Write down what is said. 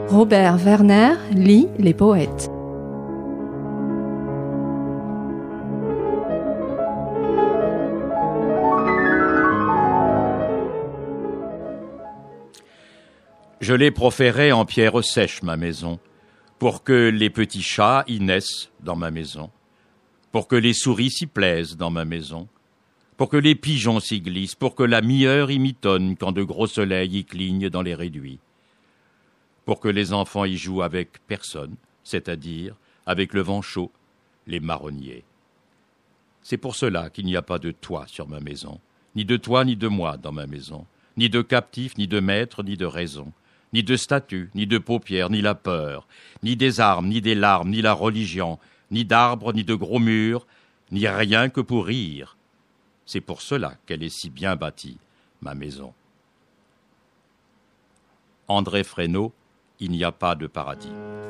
Robert Werner lit les poètes. Je l'ai proféré en pierre sèche, ma maison, pour que les petits chats y naissent dans ma maison, pour que les souris s'y plaisent dans ma maison, pour que les pigeons s'y glissent, pour que la mieure y mitonne quand de gros soleils y clignent dans les réduits, pour que les enfants y jouent avec personne, c'est-à-dire avec le vent chaud, les marronniers. C'est pour cela qu'il n'y a pas de toit sur ma maison, ni de toi ni de moi dans ma maison, ni de captif, ni de maître, ni de raison, ni de statue, ni de paupières, ni la peur, ni des armes, ni des larmes, ni la religion, ni d'arbres, ni de gros murs, ni rien que pour rire. C'est pour cela qu'elle est si bien bâtie, ma maison. André Fresneau, Il n'y a pas de paradis.